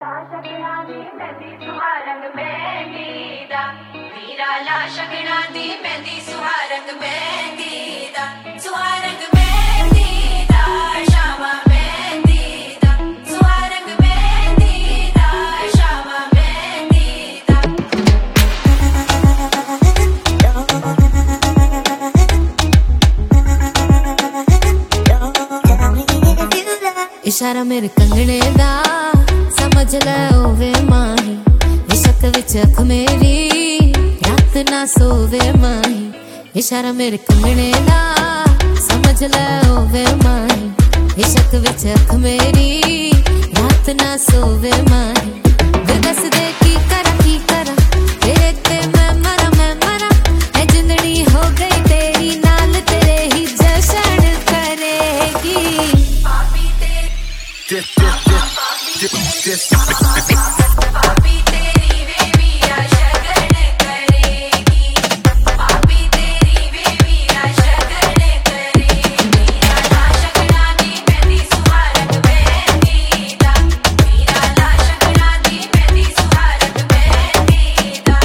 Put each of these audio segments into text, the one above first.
शकना दी मेहंदी सुहारंग मेहंदी दा वीरा ला शकना दी मेहंदी सुहारंग मेहंदी दा सुहारंग मेहंदी दा शामा मेहंदी दा सुहारंग मेहंदी दा शामा मेहंदी दा इशारा मेरे कंगने दा समझ लै ओवे माही इशक विच अख मेरी रात ना सोवे माही इशारा मेरे कंगने दा समझ लै ओवे माही इशक विच अख मेरी रात ना सोवे माही वे दस दे की करा तेरे ते मैं मरा ऐ जिंदड़ी हो गई तेरी नाल तेरे ही जशन करेगी पापी तेरी बेबी शगन करेगी पापी तेरी बेबी शगन करेगी वीरा ला शकना दी मेहंदी सुहारंग मेहंदी दा वीरा ला शकना दी मेहंदी सुहारंग मेहंदी दा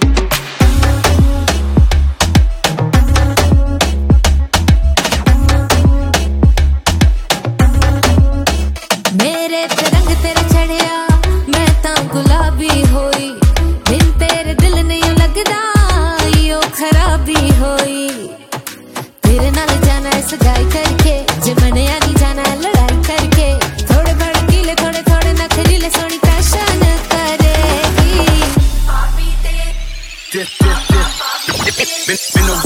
मेरे ते रंग तेरे चढ़िया मैं तां गुलाबी होई बिन तेरे दिल नहीं लगदा यो खराबी होई तेरे नाल जाना है सगाई करके जे मनिया नहीं जाना है लड़ाई करके थोड़े भड़कीले थोड़े नखरीले सोनी फैशन करेगी पापी तेरी